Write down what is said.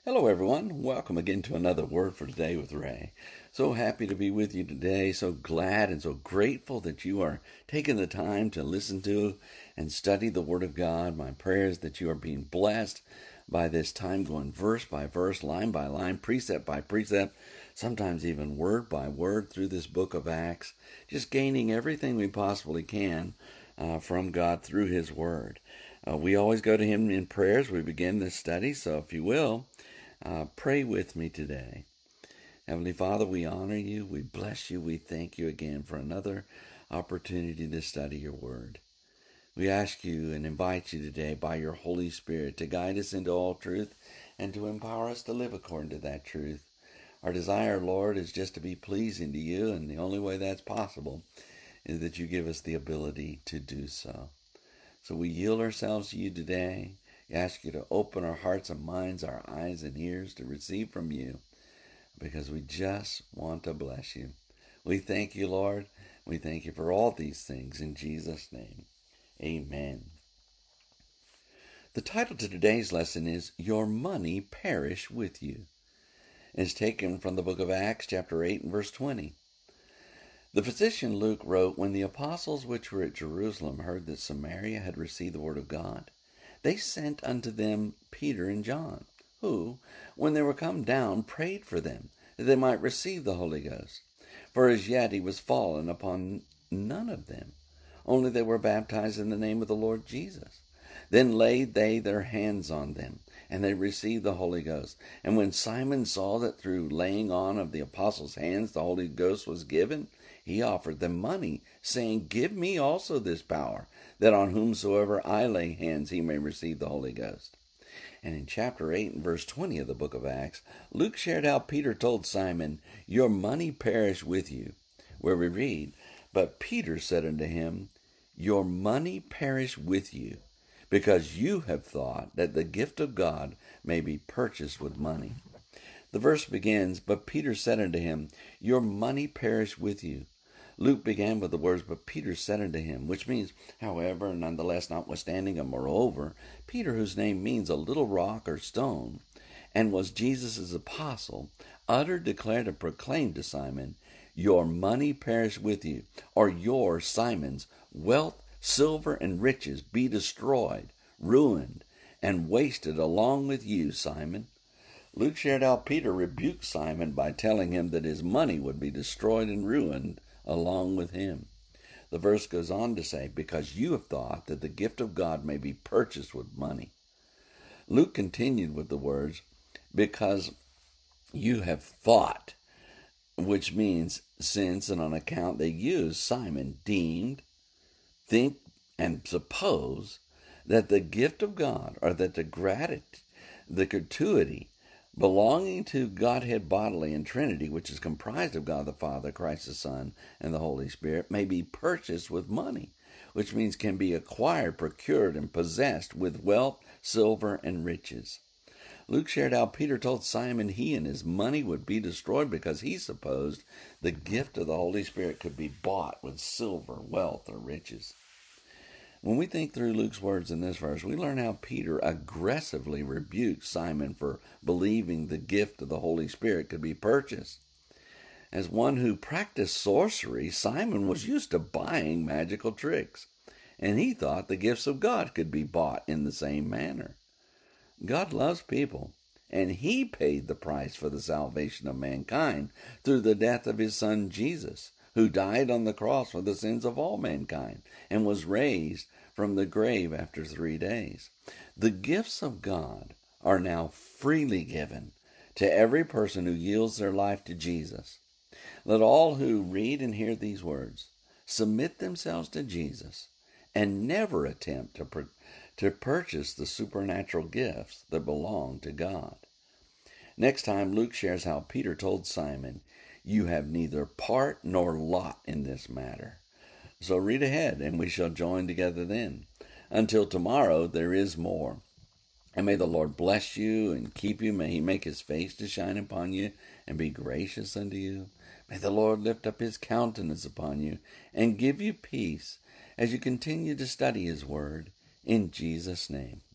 Hello, everyone. Welcome again to another Word for Today with Ray. So happy to be with you today. So glad and so grateful that you are taking the time to listen to and study the Word of God. My prayer is that you are being blessed by this time, going verse by verse, line by line, precept by precept, sometimes even word by word through this book of Acts, just gaining everything we possibly can from God through His Word. We always go to Him in prayers as we begin this study, so if you will, pray with me today. Heavenly Father, we honor you, we bless you, we thank you again for another opportunity to study your word. We ask you and invite you today by your Holy Spirit to guide us into all truth and to empower us to live according to that truth. Our desire, Lord, is just to be pleasing to you, and the only way that's possible is that you give us the ability to do so. So we yield ourselves to you today. We ask you to open our hearts and minds, our eyes and ears to receive from you, because we just want to bless you. We thank you, Lord. We thank you for all these things in Jesus' name. Amen. The title to today's lesson is Your Money Perish With You. It's taken from the book of Acts, chapter 8 and verse 20. The physician Luke wrote, When the apostles which were at Jerusalem heard that Samaria had received the word of God, they sent unto them Peter and John, who, when they were come down, prayed for them, that they might receive the Holy Ghost. For as yet he was fallen upon none of them, only they were baptized in the name of the Lord Jesus. Then laid they their hands on them, and they received the Holy Ghost. And when Simon saw that through laying on of the apostles' hands the Holy Ghost was given, he offered them money, saying, Give me also this power, that on whomsoever I lay hands he may receive the Holy Ghost. And in chapter 8 and verse 20 of the book of Acts, Luke shared how Peter told Simon, Your money perish with you, where we read, But Peter said unto him, Your money perish with you, because you have thought that the gift of God may be purchased with money. The verse begins, But Peter said unto him, Your money perish with you. Luke began with the words, But Peter said unto him, which means, however, nonetheless, notwithstanding, and moreover, Peter, whose name means a little rock or stone, and was Jesus' apostle, uttered, declared, and proclaimed to Simon, Your money perish with you, or your, Simon's, wealth, silver, and riches be destroyed, ruined, and wasted along with you, Simon. Luke shared how Peter rebuked Simon by telling him that his money would be destroyed and ruined along with him. The verse goes on to say, Because you have thought that the gift of God may be purchased with money. Luke continued with the words, Because you have thought, which means since and on account they use, Simon deemed, think, and suppose that the gift of God, or that the gratuity belonging to Godhead bodily and Trinity, which is comprised of God the Father, Christ the Son, and the Holy Spirit, may be purchased with money, which means can be acquired, procured, and possessed with wealth, silver, and riches. Luke shared how Peter told Simon he and his money would be destroyed because he supposed the gift of the Holy Spirit could be bought with silver, wealth, or riches. When we think through Luke's words in this verse, we learn how Peter aggressively rebuked Simon for believing the gift of the Holy Spirit could be purchased. As one who practiced sorcery, Simon was used to buying magical tricks, and he thought the gifts of God could be bought in the same manner. God loves people, and he paid the price for the salvation of mankind through the death of his Son Jesus, who died on the cross for the sins of all mankind, and was raised from the grave after 3 days. The gifts of God are now freely given to every person who yields their life to Jesus. Let all who read and hear these words submit themselves to Jesus and never attempt to purchase the supernatural gifts that belong to God. Next time, Luke shares how Peter told Simon, You have neither part nor lot in this matter. So read ahead, and we shall join together then. Until tomorrow, there is more. And may the Lord bless you and keep you. May he make his face to shine upon you and be gracious unto you. May the Lord lift up his countenance upon you and give you peace as you continue to study his word. In Jesus' name.